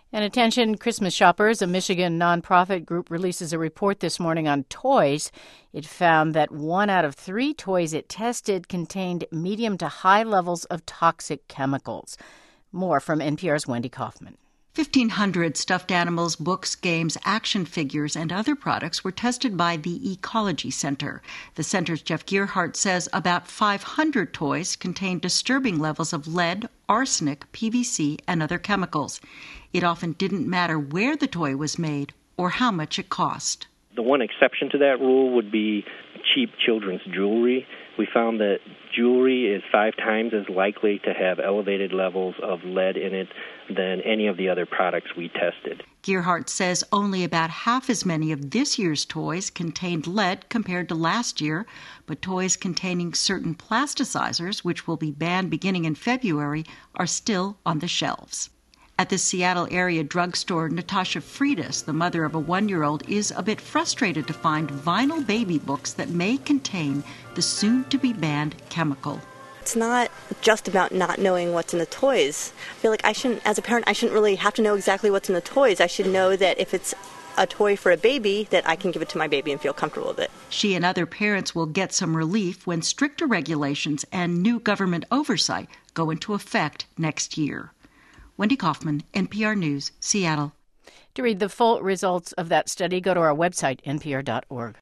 And attention, Christmas shoppers, a Michigan nonprofit group releases a report this morning on toys. It found that 1 out of 3 toys it tested contained medium to high levels of toxic chemicals. More from NPR's Wendy Kaufman. 1,500 stuffed animals, books, games, action figures, and other products were tested by the Ecology Center. The center's Jeff Gearhart says about 500 toys contained disturbing levels of lead, arsenic, PVC, and other chemicals. It often didn't matter where the toy was made or how much it cost. The one exception to that rule would be cheap children's jewelry. We found that jewelry is 5 times as likely to have elevated levels of lead in it than any of the other products we tested. Gearhart says only about half as many of this year's toys contained lead compared to last year, but toys containing certain plasticizers, which will be banned beginning in February, are still on the shelves. At the Seattle area drugstore, Natasha Freitas, the mother of a 1-year-old, is a bit frustrated to find vinyl baby books that may contain the soon-to-be-banned chemical. It's not just about not knowing what's in the toys. I feel like as a parent, I shouldn't really have to know exactly what's in the toys. I should know that if it's a toy for a baby, that I can give it to my baby and feel comfortable with it. She and other parents will get some relief when stricter regulations and new government oversight go into effect next year. Wendy Kaufman, NPR News, Seattle. To read the full results of that study, go to our website, npr.org.